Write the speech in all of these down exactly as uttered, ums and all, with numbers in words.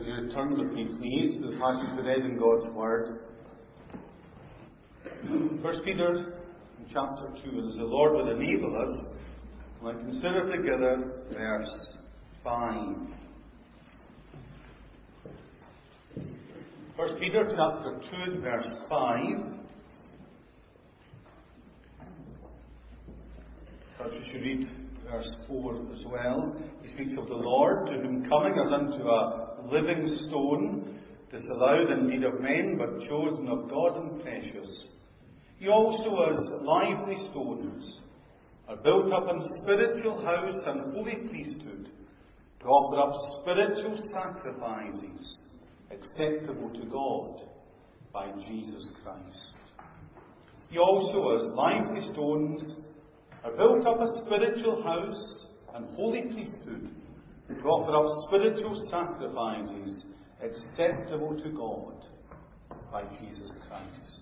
Would you turn with me, please, to the passage we read in God's Word? First Peter, chapter two, as the Lord would enable us, we'll consider together verse five. First Peter, chapter two, verse five. Perhaps we should read verse four as well. He speaks of the Lord, to whom coming as unto a living stone, disallowed indeed of men, but chosen of God and precious. You also, as lively stones, are built up in spiritual house and holy priesthood, to offer up spiritual sacrifices acceptable to God by Jesus Christ. You also, as lively stones, are built up a spiritual house and holy priesthood, to offer up spiritual sacrifices acceptable to God by Jesus Christ.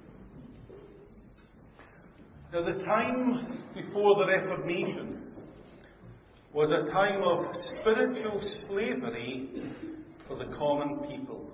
Now, the time before the Reformation was a time of spiritual slavery for the common people,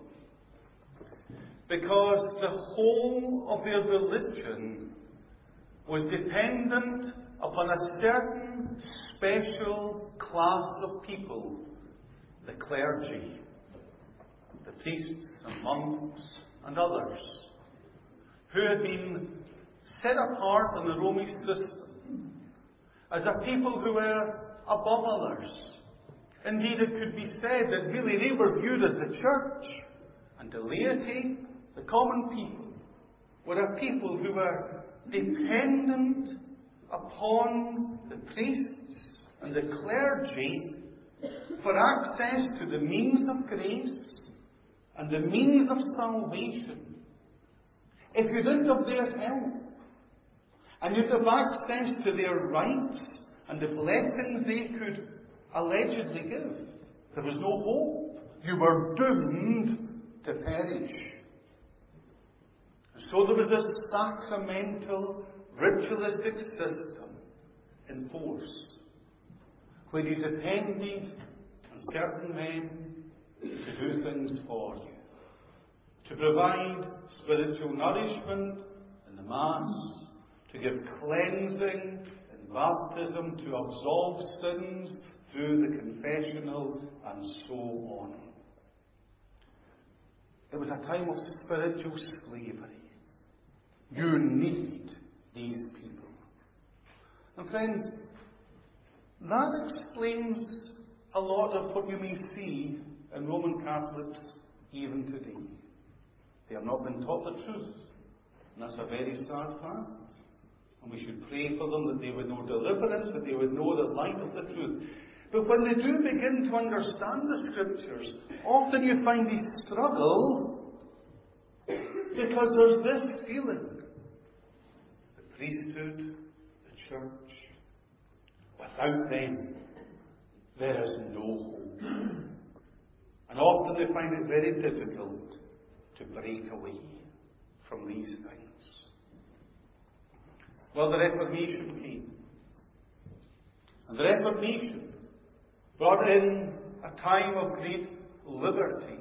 because the whole of their religion was dependent upon a certain special class of people, the clergy, the priests and monks and others, who had been set apart in the Roman system as a people who were above others. Indeed, it could be said that really they were viewed as the church, and the laity, the common people, were a people who were dependent upon the priests and the clergy for access to the means of grace and the means of salvation. If you didn't have their help, and you didn't have access to their rights and the blessings they could allegedly give, there was no hope. You were doomed to perish. And so there was this sacramental, ritualistic system in force, where you depended on certain men to do things for you, to provide spiritual nourishment in the Mass, to give cleansing in baptism, to absolve sins through the confessional, and so on. It was a time of spiritual slavery. You needed these people. And friends, that explains a lot of what you may see in Roman Catholics even today. They have not been taught the truth. And that's a very sad fact. And we should pray for them that they would know deliverance, that they would know the light of the truth. But when they do begin to understand the Scriptures, often you find they struggle because there's this feeling. The priesthood, the church, without them, there is no hope. And often they find it very difficult to break away from these things. Well, the Reformation came. And the Reformation brought in a time of great liberty.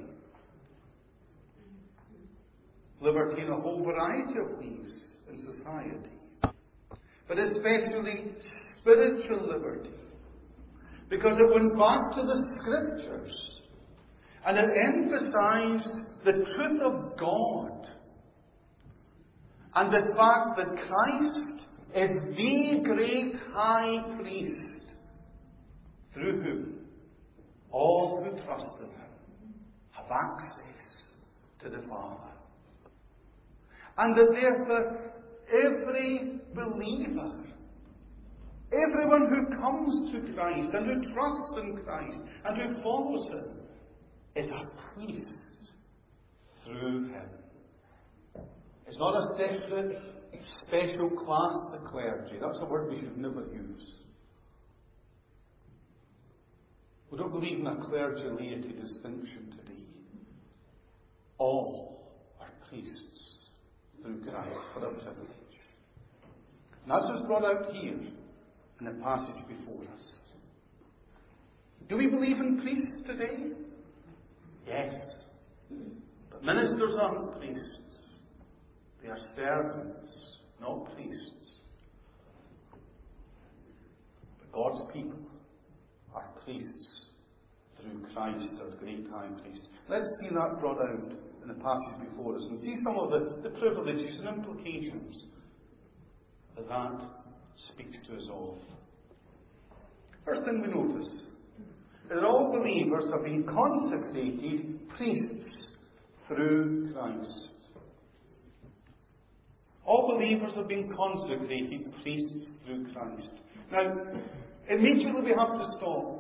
Liberty in a whole variety of ways in society. But especially spiritual liberty. Because it went back to the Scriptures. And it emphasized the truth of God. And the fact that Christ is the great high priest through whom all who trust in him have access to the Father. And that therefore every believer, everyone who comes to Christ and who trusts in Christ and who follows him, is a priest through him. It's not a separate, special class, the clergy. That's a word we should never use. We don't believe in a clergy-laity distinction today. All are priests through Christ. What a privilege. And that's what's brought out here in the passage before us. Do we believe in priests today? Yes. But ministers aren't priests. They are servants, not priests. But God's people are priests through Christ, our great high priest. Let's see that brought out in the passage before us and see some of the, the privileges and implications that that speaks to us of. First thing we notice is that all believers have been consecrated priests through Christ. All believers have been consecrated priests through Christ. Now, immediately we have to stop.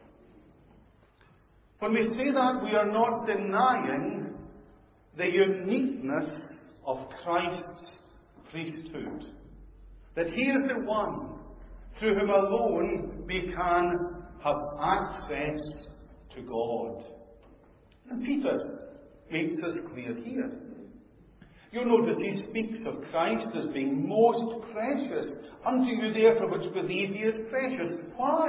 When we say that, we are not denying the uniqueness of Christ's priesthood. That He is the one through whom alone we can have access to God. And Peter makes this clear here. You'll notice he speaks of Christ as being most precious. Unto you therefore which believe He is precious. Why?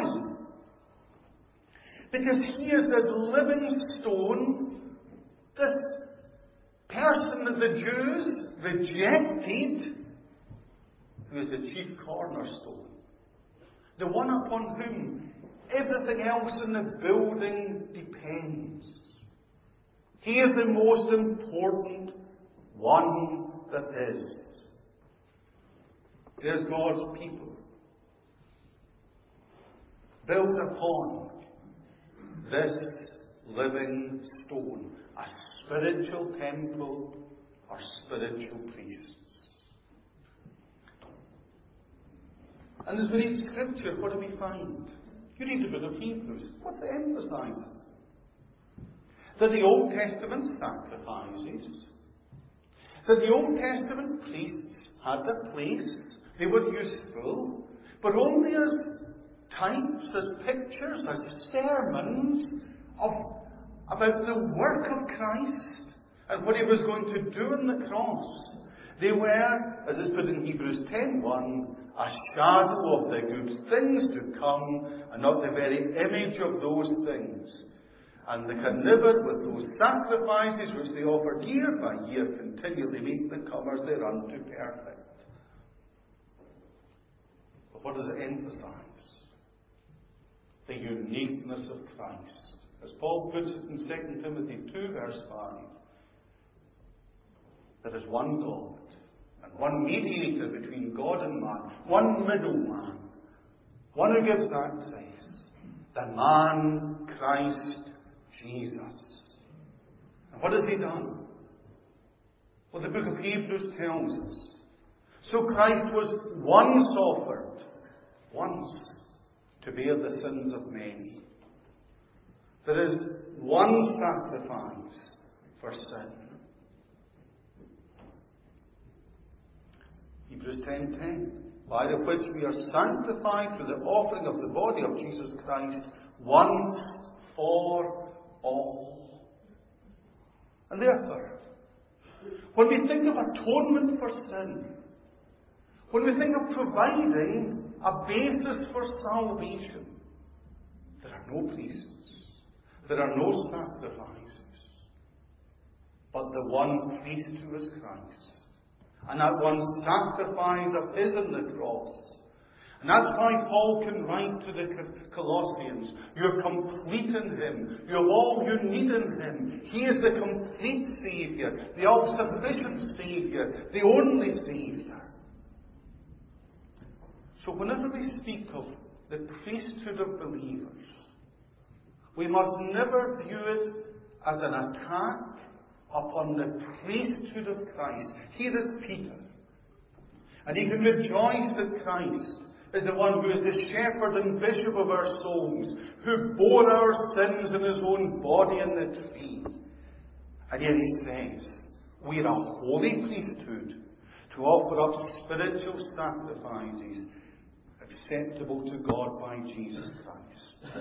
Because He is this living stone, this person that the Jews rejected, who is the chief cornerstone. The one upon whom everything else in the building depends. He is the most important one that is. It is God's people, built upon this living stone, a spiritual temple or spiritual priests. And as we read Scripture, what do we find? You read the book of Hebrews. What's it emphasizing? That the Old Testament sacrifices, that the Old Testament priests had their place, they were useful, but only as types, as pictures, as sermons of, about the work of Christ and what He was going to do on the cross. They were, as is put in Hebrews ten one, a shadow of the good things to come, and not the very image of those things. And they can never, with those sacrifices which they offered year by year, continually make the comers thereunto perfect. But what does it emphasize? The uniqueness of Christ. As Paul puts it in Second Timothy two verse five, there is one God, and one mediator between God and man, one middleman, one who gives access, the man Christ Jesus. And what has He done? Well, the book of Hebrews tells us. So Christ was once offered, once, to bear the sins of many. There is one sacrifice for sin. Hebrews ten ten, by the which we are sanctified through the offering of the body of Jesus Christ once for all. And therefore, when we think of atonement for sin, when we think of providing a basis for salvation, there are no priests, there are no sacrifices, but the one priest who is Christ. And that one sacrifice of His on the cross. And that's why Paul can write to the Colossians, you're complete in Him. You have all you need in Him. He is the complete Saviour, the all-sufficient Saviour, the only Saviour. So whenever we speak of the priesthood of believers, we must never view it as an attack upon the priesthood of Christ. Here is Peter. And he can rejoice that Christ is the one who is the shepherd and bishop of our souls, who bore our sins in His own body in the tree. And yet he says, we are a holy priesthood to offer up spiritual sacrifices acceptable to God by Jesus Christ.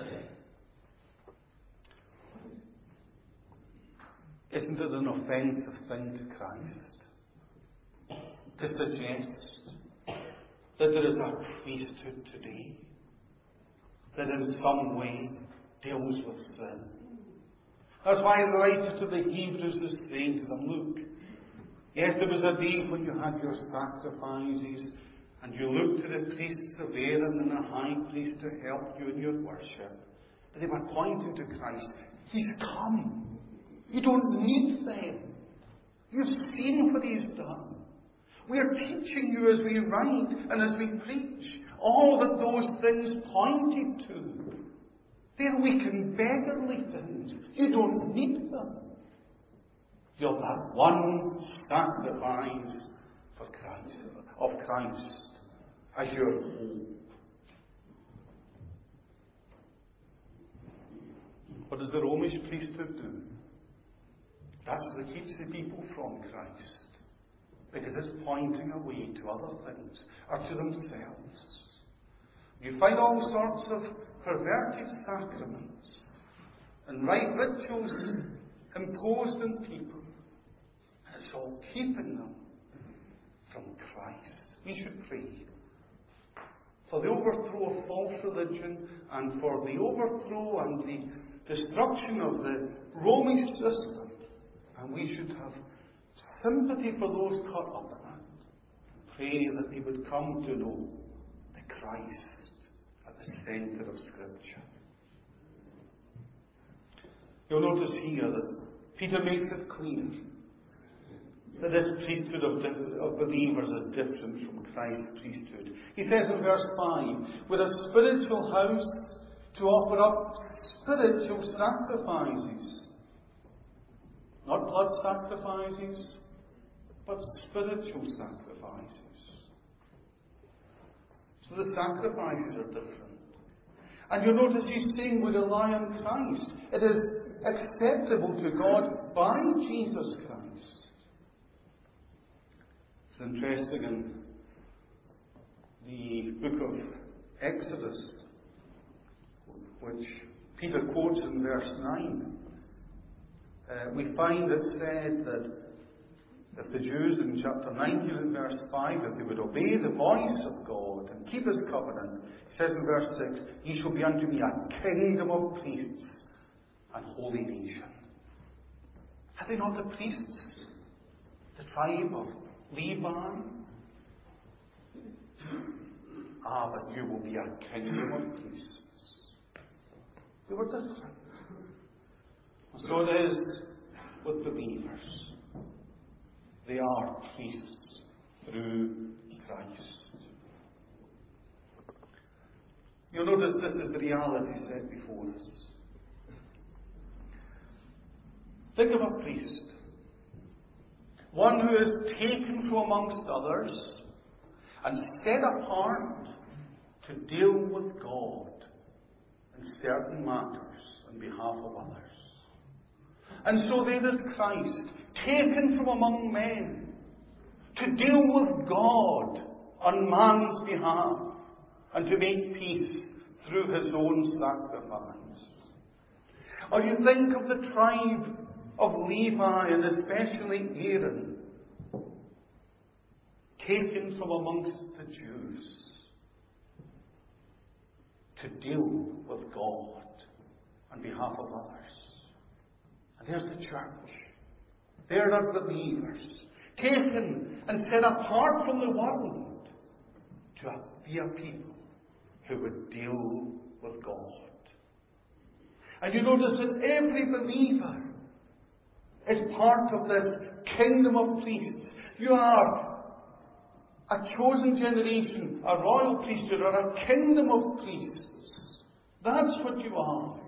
Isn't it an offensive thing to Christ to suggest that there is a priesthood today that in some way deals with sin? That's why the writer to the Hebrews is saying to them, look, yes, there was a day when you had your sacrifices, and you looked to the priests of Aaron and the high priest to help you in your worship. But they were pointing to Christ. He's come. You don't need them. You've seen what He's done. We are teaching you as we write and as we preach all that those things pointed to. They're weak and beggarly things. You don't need them. You're that one sacrifice for Christ, of Christ as your hope. What does the Romish priesthood do? That's what keeps the people from Christ. Because it's pointing away to other things, or to themselves. You find all sorts of perverted sacraments and right rituals imposed on people. And it's all keeping them from Christ. We should pray for the overthrow of false religion and for the overthrow and the destruction of the Romish system. And we should have sympathy for those caught up in it. Pray that they would come to know the Christ at the centre of Scripture. You'll notice here that Peter makes it clear that this priesthood of, of believers is different from Christ's priesthood. He says in verse five, with a spiritual house to offer up spiritual sacrifices. Not blood sacrifices, but spiritual sacrifices. So the sacrifices are different. And you'll notice he's saying we rely on Christ. It is acceptable to God by Jesus Christ. It's interesting in the book of Exodus, which Peter quotes in verse nine. Uh, we find it said that if the Jews in chapter nineteen and verse five, if they would obey the voice of God and keep His covenant, he says in verse six, ye shall be unto me a kingdom of priests and holy nation. Have they not the priests? The tribe of Levi? Ah, but you will be a kingdom of priests. They were different. So it is with believers. They are priests through Christ. You'll notice this is the reality set before us. Think of a priest. One who is taken from amongst others and set apart to deal with God in certain matters on behalf of others. And so there is Christ, taken from among men, to deal with God on man's behalf, and to make peace through His own sacrifice. Or you think of the tribe of Levi, and especially Aaron, taken from amongst the Jews, to deal with God on behalf of others. And there's the church. There are believers, taken and set apart from the world to be a people who would deal with God. And you notice that every believer is part of this kingdom of priests. You are a chosen generation, a royal priesthood, or a kingdom of priests. That's what you are.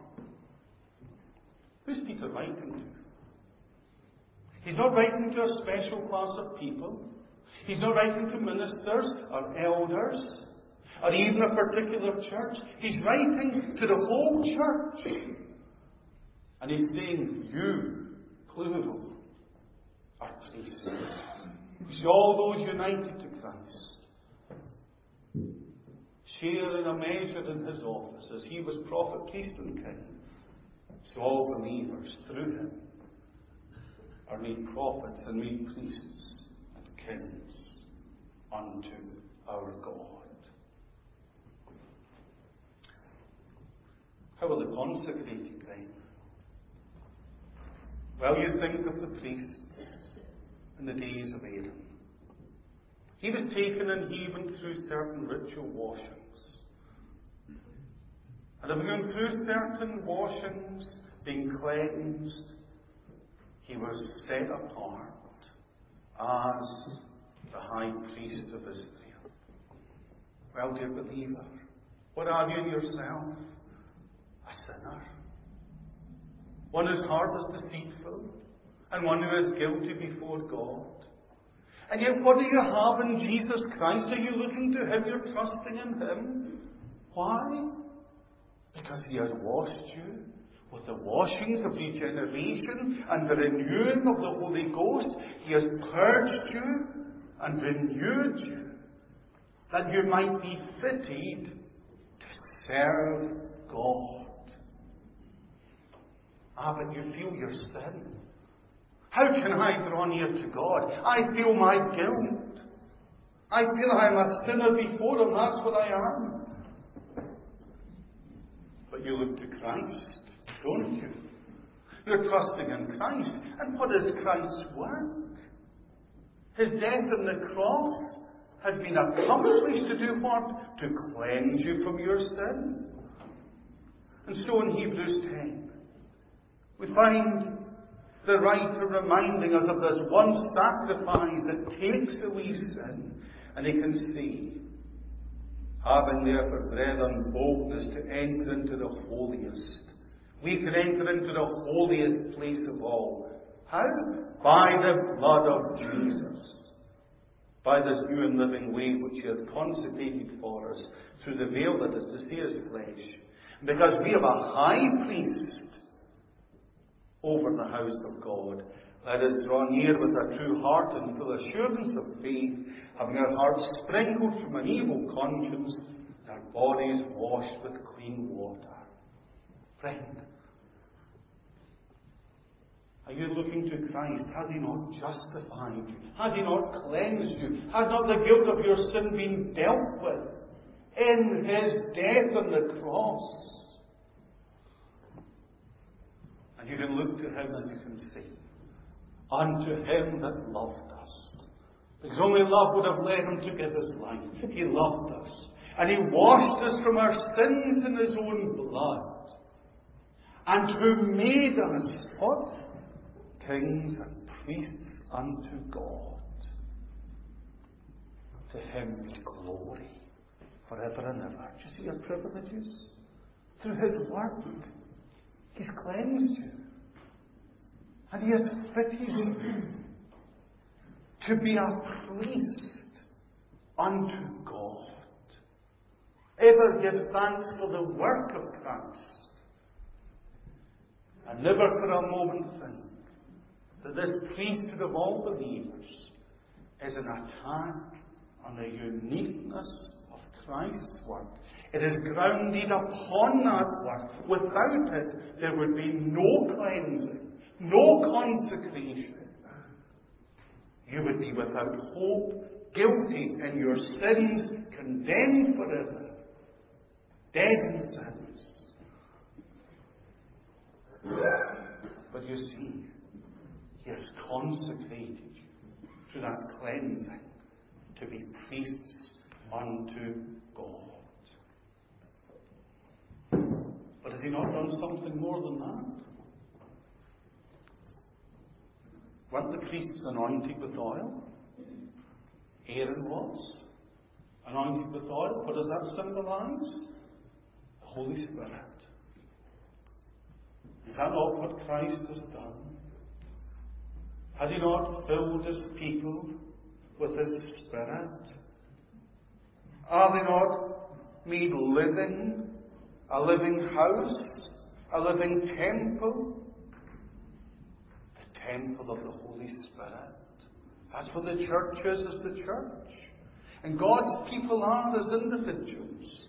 Who's Peter writing to? He's not writing to a special class of people. He's not writing to ministers or elders or even a particular church. He's writing to the whole church. And he's saying, you, plural, are priests. See all those united to Christ, share in a measure in His office, as He was prophet, priest, and king. So all believers through Him are made prophets and made priests and kings unto our God. How are the consecrated then? Well, you think of the priests in the days of Aaron. He was taken and he went through certain ritual washings. And having gone through certain washings, being cleansed, he was set apart as the high priest of Israel. Well, dear believer, what are you in yourself? A sinner. One whose heart is deceitful, and one who is guilty before God. And yet, what do you have in Jesus Christ? Are you looking to Him? You're trusting in Him. Why? Because He has washed you with the washings of regeneration and the renewing of the Holy Ghost. He has purged you and renewed you, that you might be fitted to serve God. Ah, but you feel your sin. How can I draw near to God? I feel my guilt. I feel I am a sinner before Him. That's what I am. But you look to Christ, don't you? You're trusting in Christ. And what is Christ's work? His death on the cross has been accomplished to do what? To cleanse you from your sin. And so in Hebrews ten, we find the writer reminding us of this one sacrifice that takes away sin. And he can see, having therefore, brethren, boldness to enter into the holiest. We can enter into the holiest place of all. How? By the blood of Jesus. By this new and living way which He hath consecrated for us through the veil that is to see His flesh. Because we have a high priest over the house of God. Let us draw near with a true heart and full assurance of faith, having our hearts sprinkled from an evil conscience, and our bodies washed with clean water. Friend, are you looking to Christ? Has He not justified you? Has He not cleansed you? Has not the guilt of your sin been dealt with in His death on the cross? And you can look to Him and you can say, unto Him that loved us. Because only love would have led Him to give His life. He loved us. And He washed us from our sins in His own blood. And who made us, what? Kings and priests unto God. To Him be glory forever and ever. Do you see your privileges? Through His work, He's cleansed you. And He has fitted you to be a priest unto God. Ever give thanks for the work of Christ. And never for a moment think that this priesthood of all believers is an attack on the uniqueness of Christ's work. It is grounded upon that work. Without it, there would be no cleansing, no consecration. You would be without hope, guilty in your sins, condemned forever, dead in sins. But you see, He has consecrated you through that cleansing to be priests unto God. But has He not done something more than that? Weren't the priests anointed with oil? Aaron was anointed with oil. What does that symbolize? The Holy Spirit. Is that not what Christ has done? Has He not filled His people with His Spirit? Are they not made living? A living house? A living temple? The temple of the Holy Spirit. That's what the church is as the church. And God's people are as individuals.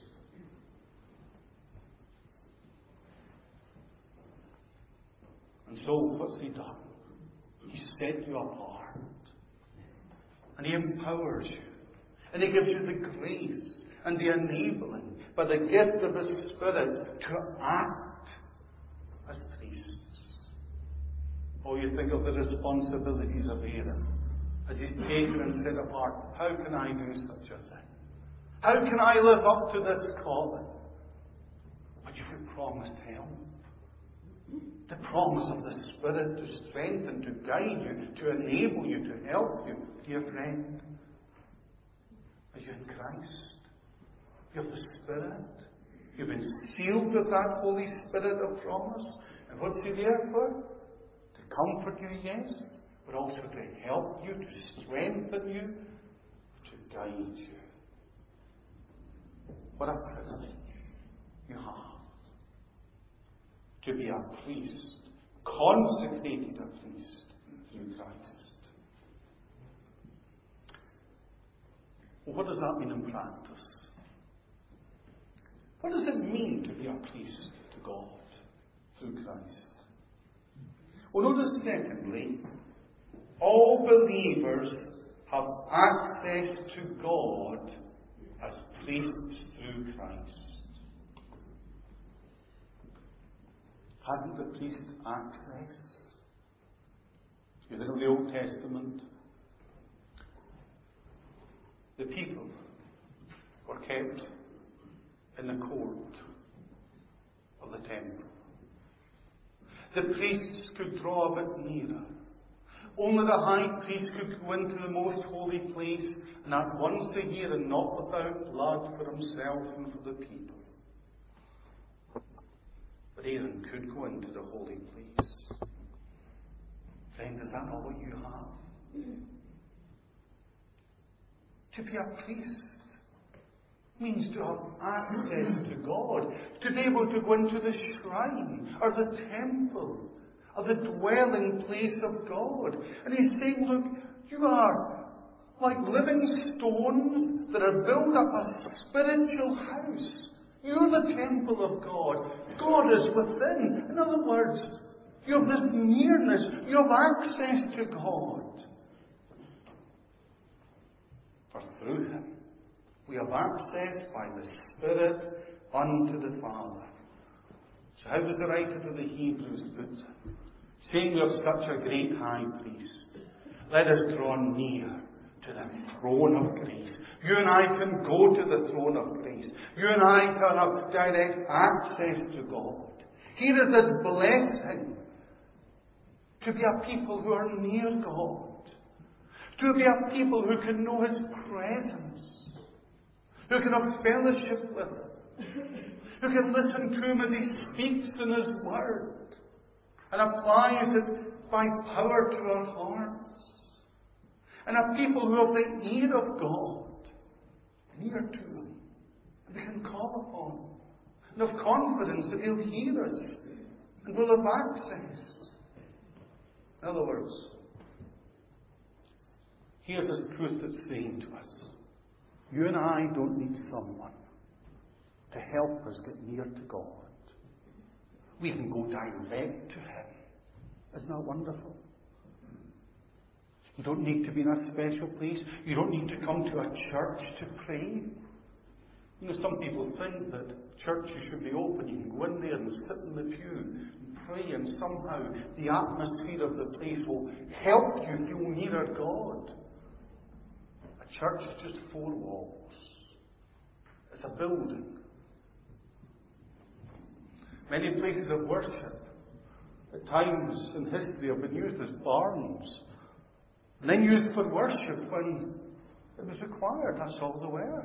And so, what's He done? He set you apart. And He empowers you. And He gives you the grace and the enabling by the gift of His Spirit to act as priests. Or you think of the responsibilities of Aaron as he's taken and set apart. How can I do such a thing? How can I live up to this calling? But you've been promised help. The promise of the Spirit to strengthen, to guide you, to enable you, to help you. Dear friend, are you in Christ? You have the Spirit. You've been sealed with that Holy Spirit of promise. And what's He there for? To comfort you, yes, but also to help you, to strengthen you, to guide you. What a privilege you have to be a priest, consecrated a priest through Christ. Well, what does that mean in practice? What does it mean to be a priest to God through Christ? Well, notice secondly, all believers have access to God as priests through Christ. Hasn't the priest access? You think of the Old Testament. The people were kept in the court of the temple. The priests could draw a bit nearer. Only the high priest could go into the most holy place, and that once a year, and not without blood, for himself and for the people. But Aaron could go into the holy place. Friend, is that not what you have? To be a priest means to have access to God, to be able to go into the shrine or the temple or the dwelling place of God. And He's saying, look, you are like living stones that are built up a spiritual house. You're the temple of God. God is within. In other words, you have this nearness. You have access to God. For through Him, we have access by the Spirit unto the Father. So how does the writer to the Hebrews put it? Seeing we have such a great high priest, let us draw near to the throne of grace. You and I can go to the throne of grace. You and I can have direct access to God. Here is this blessing to be a people who are near God. To be a people who can know His presence. Who can have fellowship with Him. Who can listen to Him as He speaks in His Word. And applies it by power to our hearts. And a people who have the ear of God near to Him. And we can call upon Him. And have confidence that He'll hear us. And we'll have access. In other words, here's this truth that's saying to us. You and I don't need someone to help us get near to God. We can go direct to Him. Isn't that wonderful? You don't need to be in a special place. You don't need to come to a church to pray. You know, some people think that churches should be open. You can go in there and sit in the pew and pray, and somehow the atmosphere of the place will help you feel nearer God. A church is just four walls. It's a building. Many places of worship, at times in history, have been used as barns. And then used for worship when it was required. That's all they were.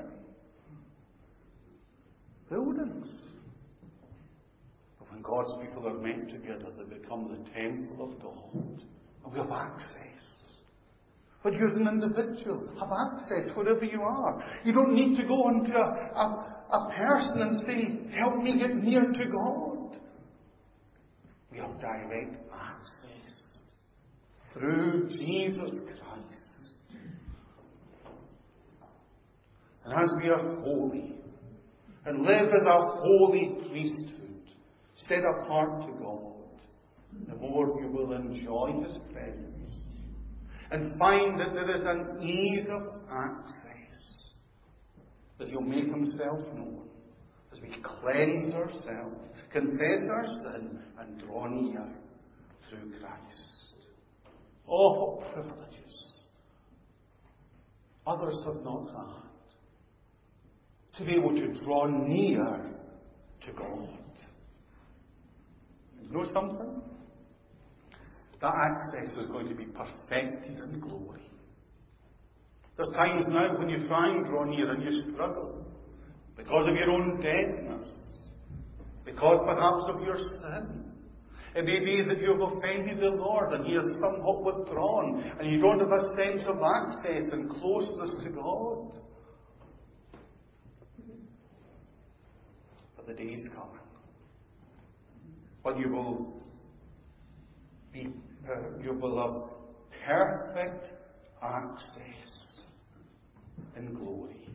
Buildings. But when God's people are met together, they become the temple of God. And we have access. But you as an individual have access wherever you are. You don't need to go into a, a, a person and say, help me get near to God. We have direct access through Jesus Christ. And as we are holy and live as a holy priesthood, set apart to God, the more you will enjoy His presence and find that there is an ease of access, that He'll make Himself known as we cleanse ourselves, confess our sin, and draw near through Christ. Oh, what privileges others have not had. To be able to draw near to God. You know something? That access is going to be perfected in glory. There's times now when you try and draw near and you struggle because of your own deadness, because perhaps of your sin. It may be that you have offended the Lord and He has somewhat withdrawn and you don't have a sense of access and closeness to God. But the day is coming when you will be, uh, you will have perfect access in glory.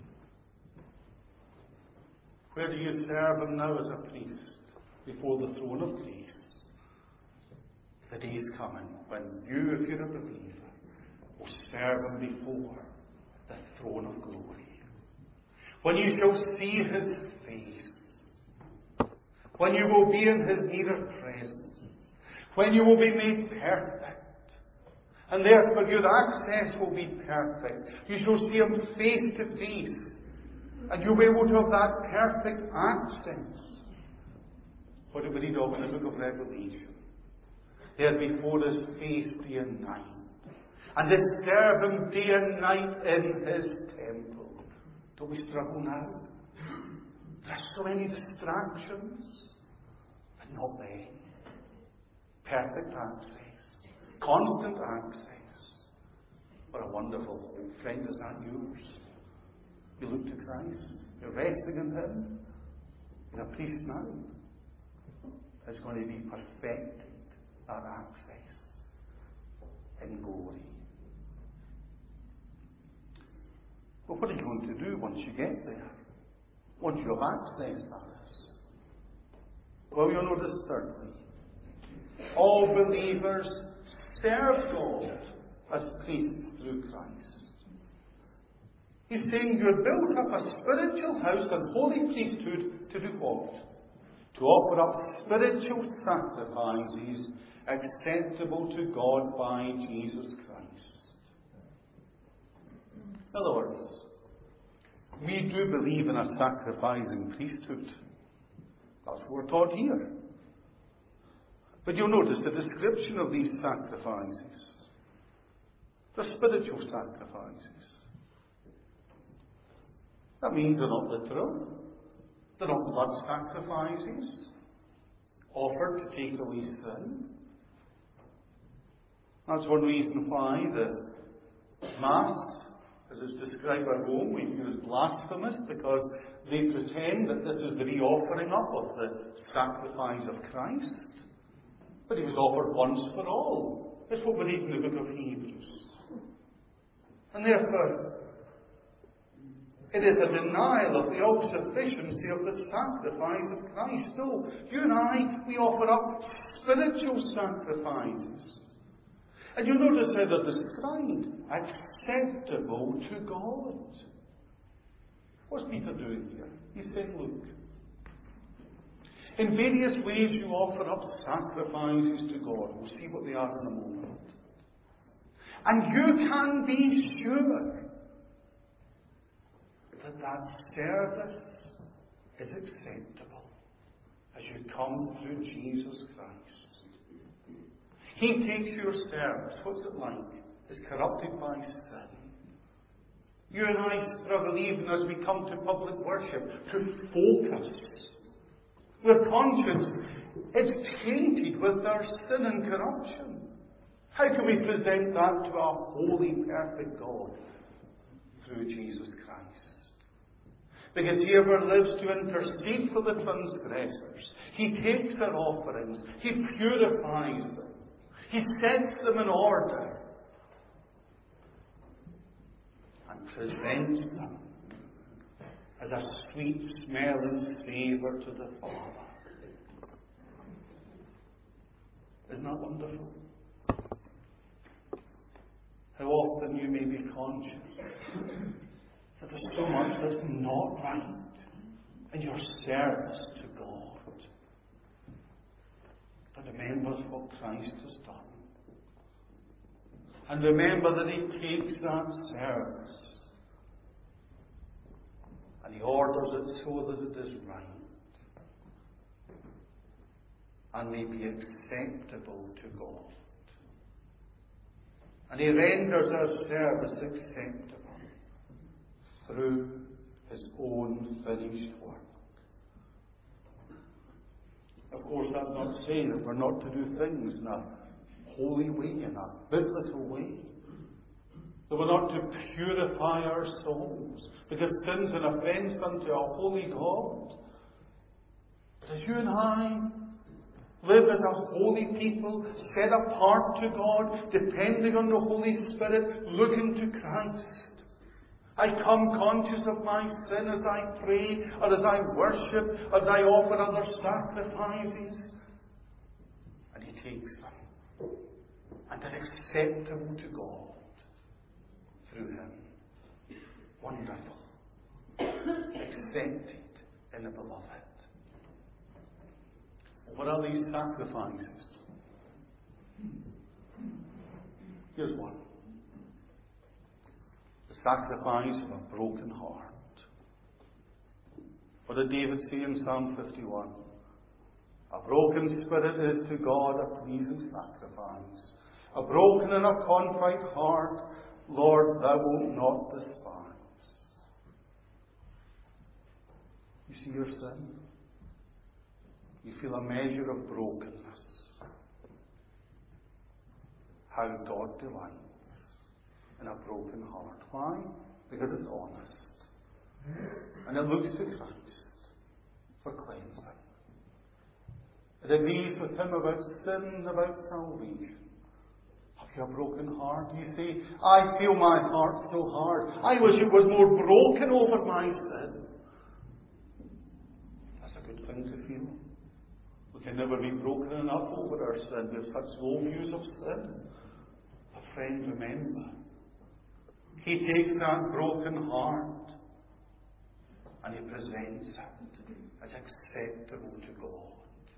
Where do you serve Him now as a priest? Before the throne of grace. The day is coming when you, if you're a believer, will serve Him before the throne of glory. When you shall see His face. When you will be in His nearer presence. When you will be made perfect. And therefore your access will be perfect. You shall see Him face to face. And you'll be able to have that perfect access. What do we read of in the book of Revelation? There before His face day and night. And they serve Him day and night in His temple. Don't we struggle now? There are so many distractions. But not then. Perfect access. Constant access. What a wonderful hope. Friend, is that yours? You look to Christ. You're resting in Him. You're a priest now. It's going to be perfected. That access in glory. Well, what are you going to do once you get there? Once you have access, that is. Well, you'll notice thirdly, all believers serve God as priests through Christ. He's saying you're built up a spiritual house and holy priesthood to do what? To offer up spiritual sacrifices acceptable to God by Jesus Christ. In other words, we do believe in a sacrificing priesthood. That's what we're taught here. But you'll notice the description of these sacrifices. They're spiritual sacrifices. That means they're not literal. They're not blood sacrifices offered to take away sin. That's one reason why the Mass, as it's described at home, we view as blasphemous, because they pretend that this is the re-offering up of the sacrifice of Christ. But He was offered once for all. That's what we read in the book of Hebrews. And therefore, it is a denial of the all-sufficiency of the sacrifice of Christ. No, you and I, we offer up spiritual sacrifices. And you notice how they're described. Acceptable to God. What's Peter doing here? He's saying, look, in various ways you offer up sacrifices to God. We'll see what they are in a moment. And you can be sure that that service is acceptable as you come through Jesus Christ. He takes your service. What's it like? It's corrupted by sin. You and I struggle even as we come to public worship to focus. We're conscious it's tainted with our sin and corruption. How can we present that to our holy, perfect God? Through Jesus Christ. Because He ever lives to intercede for the transgressors. He takes their offerings. He purifies them. He sets them in order and presents them as a sweet smelling savour to the Father. Isn't that wonderful? How often you may be conscious that there's so much that's not right in your service to God. But remember what Christ has done. And remember that He takes that service and He orders it so that it is right and may be acceptable to God. And He renders our service acceptable through His own finished work. Of course, that's not saying that we're not to do things in a holy way, in a biblical way. That we're not to purify our souls, because sin's an offence unto a holy God. But as you and I live as a holy people, set apart to God, depending on the Holy Spirit, looking to Christ, I come conscious of my sin as I pray, or as I worship, as I offer other sacrifices. And He takes them, and they're acceptable to God through Him. Wonderful. Accepted in the Beloved. What are these sacrifices? Here's one. The sacrifice of a broken heart. What did David say in Psalm fifty-one? A broken spirit is to God a pleasing sacrifice. A broken and a contrite heart, Lord, Thou wilt not despise. You see your sin? You feel a measure of brokenness. How God delights in a broken heart. Why? Because it's honest. And it looks to Christ for cleansing. It agrees with Him about sin, about salvation. Have you a broken heart? You say, I feel my heart so hard. I wish it was more broken over my sin. That's a good thing to feel. We can never be broken enough over our sin. We have such low views of sin. But friend, remember, He takes that broken heart and He presents it as acceptable to God.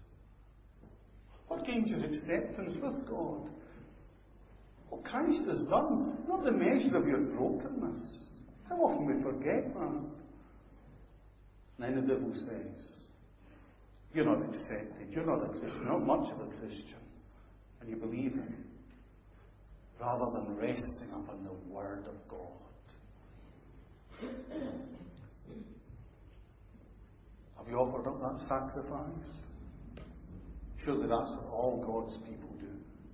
What gains your acceptance with God? What Christ has done, not the measure of your brokenness. How often we forget that. And then the devil says, you're not accepted, you're not a Christian, not much of a Christian. And you believe Him, rather than resting upon the Word of God. Have you offered up that sacrifice? Surely that's what all God's people do.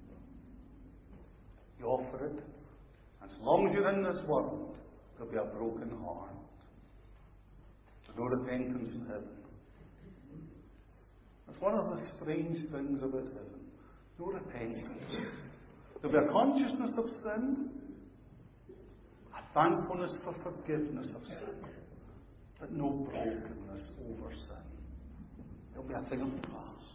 You offer it, and as long as you're in this world, there'll be a broken heart. There's no repentance in heaven. That's one of the strange things about heaven. No repentance. There'll be a consciousness of sin, a thankfulness for forgiveness of sin, but no brokenness over sin. It'll be a thing of the past.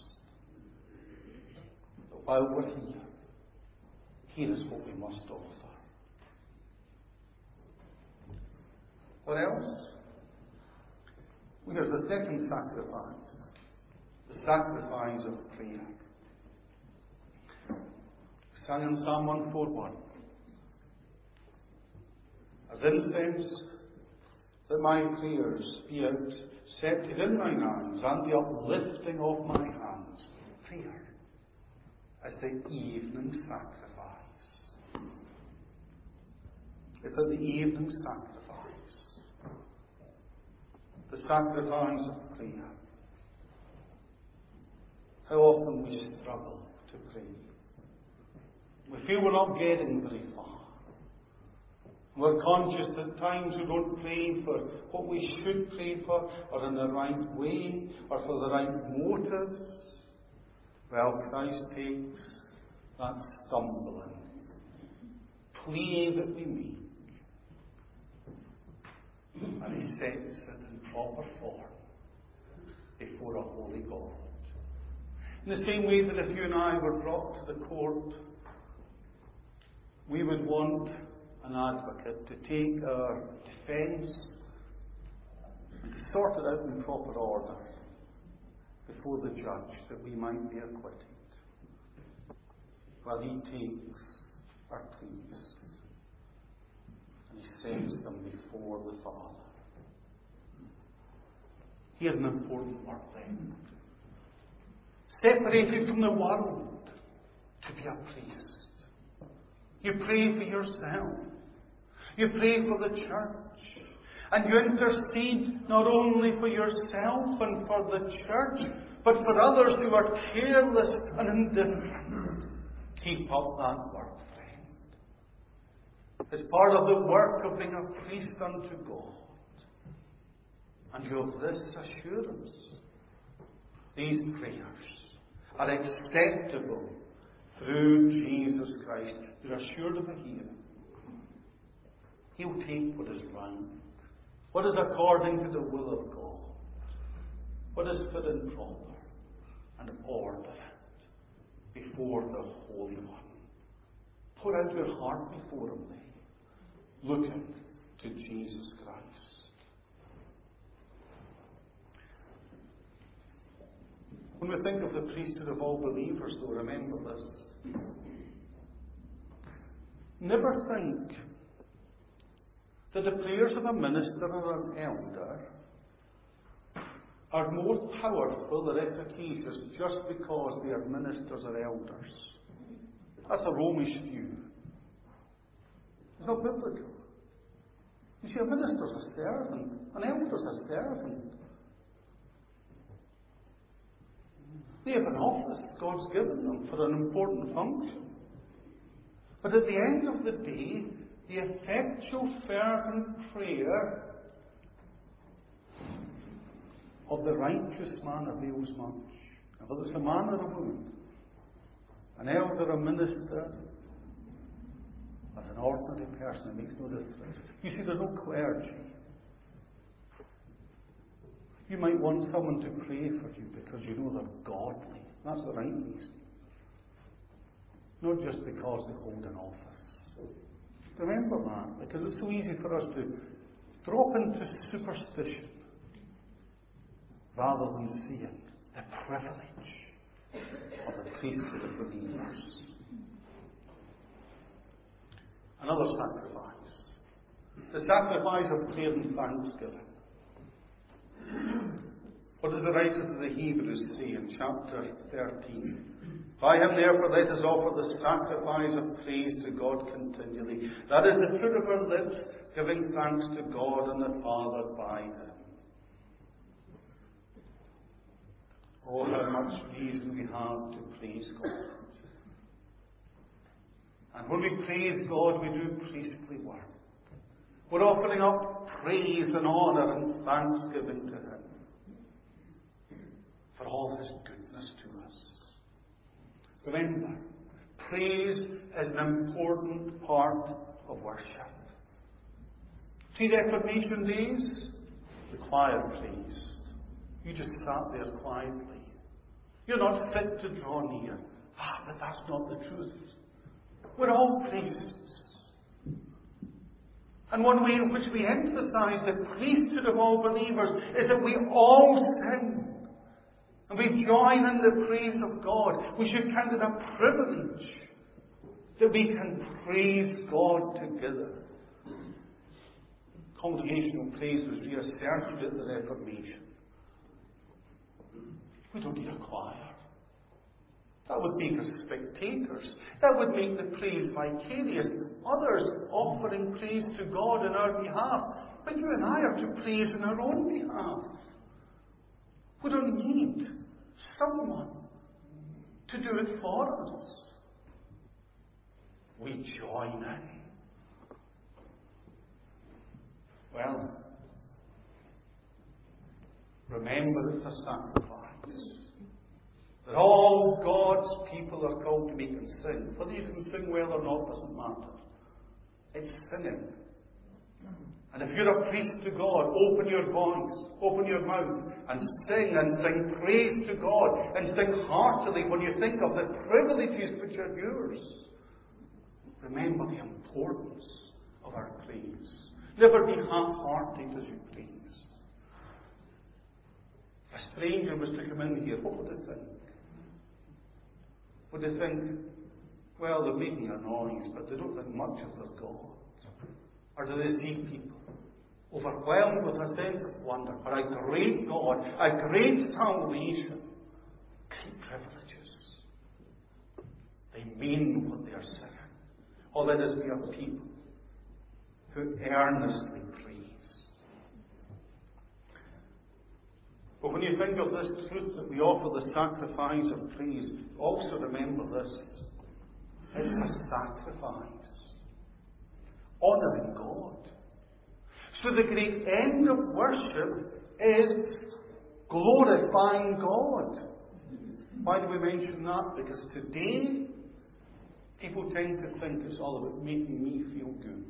But while we're here, here is what we must offer. What else? Well, here's the second sacrifice. The sacrifice of prayer. We sang in Psalm one forty-one. As incense, that my prayers be accepted in thine hands, and the uplifting of my hands. Prayer as the evening sacrifice. It's at the evening sacrifice. The sacrifice of prayer. How often we struggle to pray. We feel we're not getting very far. We're conscious at times we don't pray for what we should pray for, or in the right way, or for the right motives. Well, Christ takes that stumbling plea that we make, and He sets it in proper form before a holy God. In the same way that if you and I were brought to the court, we would want an advocate to take our defence and to sort it out in proper order before the judge, that we might be acquitted. Well, He takes are pleased. And he sends them before the Father. He has an important work then. Separated from the world to be a priest. You pray for yourself. You pray for the church. And you intercede not only for yourself and for the church, but for others who are careless and indifferent. Keep up that work, friend. It's part of the work of being a priest unto God. And you have this assurance. These prayers are acceptable through Jesus Christ. You're assured of a hearing. He'll take what is right, what is according to the will of God, what is fit and proper, and order it before the Holy One. Pour out your heart before Him then, looking to Jesus Christ. When we think of the priesthood of all believers, though, remember this. Never think that the prayers of a minister or an elder are more powerful or efficacious just because they are ministers or elders. That's a Romish view. It's not biblical. You see, a minister's a servant, an elder's a servant. They have an office God's given them for an important function. But at the end of the day, the effectual, fervent prayer of the righteous man avails much. Now, whether it's a man or a woman, an elder, a minister, or an ordinary person, it makes no difference. You see, there's no clergy. You might want someone to pray for you because you know they're godly. That's the right reason. Not just because they hold an office. Remember that, because it's so easy for us to drop into superstition rather than seeing the privilege of the priesthood of believers. Another sacrifice. The sacrifice of prayer and thanksgiving. What does the writer to the Hebrews say in chapter thirteen? By him, therefore, let us offer the sacrifice of praise to God continually. That is the fruit of our lips, giving thanks to God and the Father by him. Oh, how much need we have to praise God. And when we praise God, we do priestly work. We're offering up praise and honour and thanksgiving to Him for all His goodness to us. Remember, praise is an important part of worship. See the Reformation days? The choir praised. You just sat there quietly. You're not fit to draw near. Ah, but that's not the truth. We're all priests. And one way in which we emphasize the priesthood of all believers is that we all sing. And we join in the praise of God. We should count it a privilege that we can praise God together. Congregational praise was reasserted at the Reformation. We don't need a choir. That would make us spectators. That would make the praise vicarious. Others offering praise to God on our behalf. But you and I are to praise on our own behalf. We don't need someone to do it for us. We join in. Well, remember it's a sacrifice. That all God's people are called to make and sing. Whether you can sing well or not doesn't matter. It's singing. And if you're a priest to God, open your voice, open your mouth, and sing, and sing praise to God, and sing heartily when you think of the privileges which are yours. Remember the importance of our praise. Never be half-hearted as you praise. A stranger was to come in here, what would they think? Would they think, well, they're making a noise, but they don't think much of their God? Or do they see people overwhelmed with a sense of wonder for a great God, a great salvation, great privileges? They mean what they are saying. All that is, we are people who earnestly praise. But when you think of this truth that we offer the sacrifice of praise, also remember this. It's a sacrifice. Honouring God. So the great end of worship is glorifying God. Why do we mention that? Because today, people tend to think it's all about making me feel good.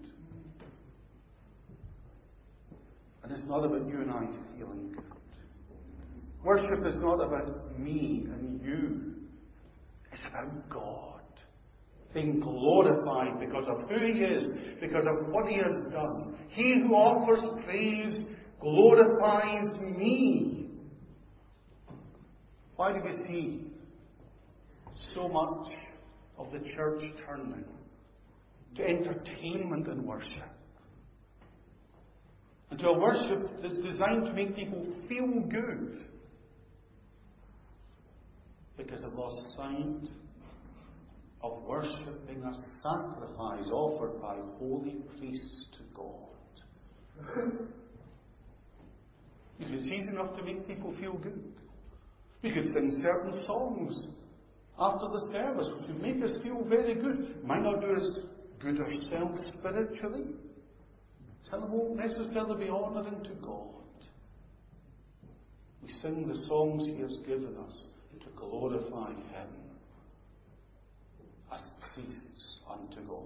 And it's not about you and I feeling good. Worship is not about me and you. It's about God being glorified because of who He is, because of what He has done. He who offers praise glorifies me. Why do we see so much of the church turning to entertainment and worship? And to a worship that's designed to make people feel good? Because they've lost sight of worship being a sacrifice offered by holy priests to God. Because it's easy enough to make people feel good. We could sing certain songs after the service which would make us feel very good. Might not do us good ourselves spiritually. Some won't necessarily be honouring to God. We sing the songs He has given us to glorify Him as priests unto God.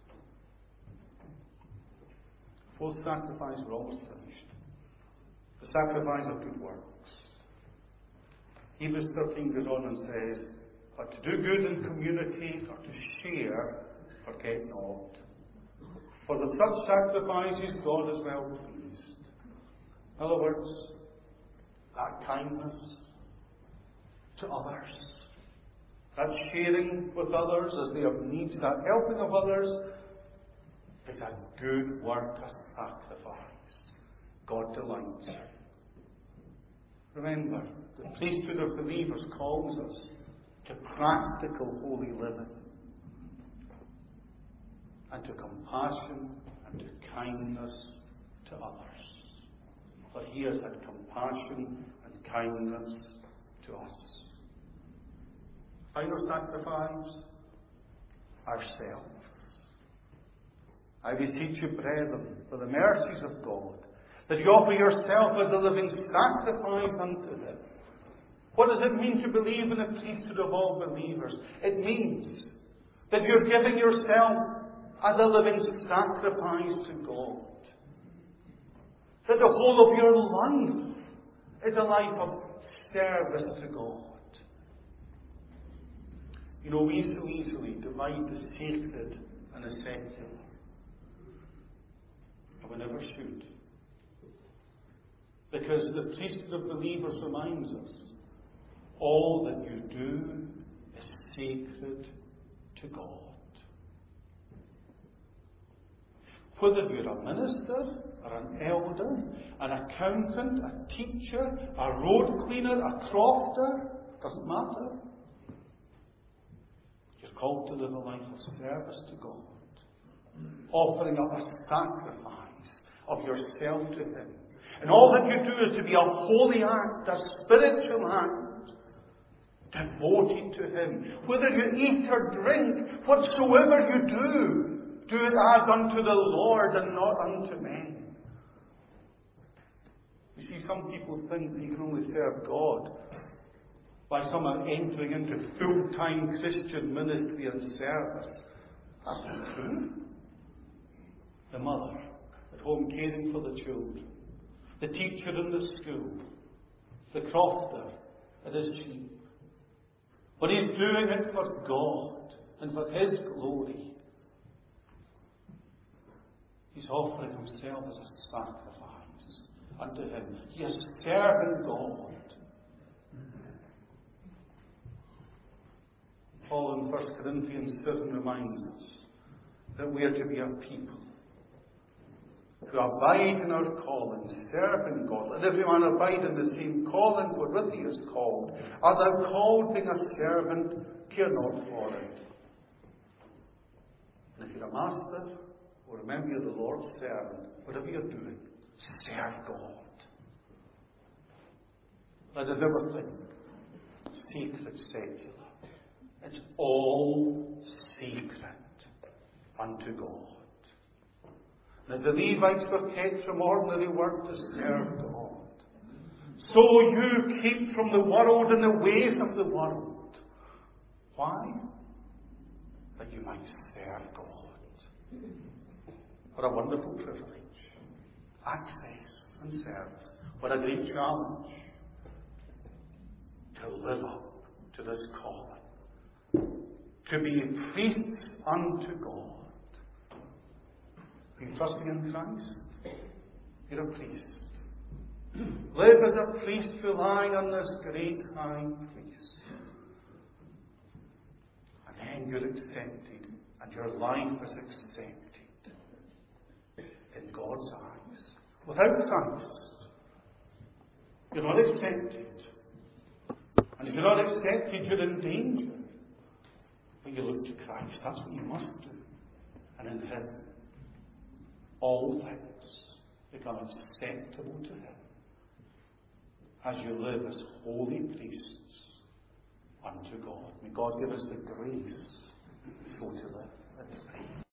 Fourth sacrifice, we're almost finished. The sacrifice of good works. Hebrews thirteen goes on and says, but to do good in community or to share, forget not. For with such sacrifices God is well pleased. In other words, that kindness to others, that sharing with others as they have needs, that helping of others is a good work, a sacrifice. God delights. Remember, the priesthood of believers calls us to practical holy living, and to compassion and to kindness to others. For He has had compassion and kindness to us. Final sacrifice, ourselves. I beseech you, brethren, for the mercies of God, that you offer yourself as a living sacrifice unto Him. What does it mean to believe in the priesthood of all believers? It means that you're giving yourself as a living sacrifice to God. That the whole of your life is a life of service to God. You know, we so easily divide the sacred and the secular. And we never should. Because the priesthood of believers reminds us, all that you do is sacred to God. Whether you're a minister, or an elder, an accountant, a teacher, a road cleaner, a crofter, doesn't matter. You're called to live a life of service to God, offering up a sacrifice of yourself to Him. And all that you do is to be a holy act, a spiritual act, devoted to Him. Whether you eat or drink, whatsoever you do, do it as unto the Lord and not unto men. You see, some people think that you can only serve God by someone entering into full-time Christian ministry and service. That's not true. The mother at home caring for the children, the teacher in the school, the crofter at his sheep. But he's doing it for God and for His glory. He's offering himself as a sacrifice unto Him. He is serving God. Paul in First Corinthians seven reminds us that we are to be a people who abide in our calling, serving God. Let every man abide in the same calling wherewith he is called. Art thou called, being a servant, care not for it. And if you're a master, or remember you're the Lord's servant, whatever you're doing, serve God. Let us never think secret, secular. It's all secret unto God. And as the Levites were kept from ordinary work to serve God, so you keep from the world and the ways of the world. Why? That you might serve God. What a wonderful privilege. Access and service. What a great challenge. To live up to this calling. To be priests unto God. Are you trusting in Christ? You're a priest. Live as a priest relying on this great high priest. And then you're accepted, and your life is accepted in God's eyes. Without Christ, you're not accepted. And if you're not accepted, you're in danger. But you look to Christ. That's what you must do. And in Him, all things become acceptable to Him as you live as holy priests unto God. May God give us the grace so to live. Let's pray.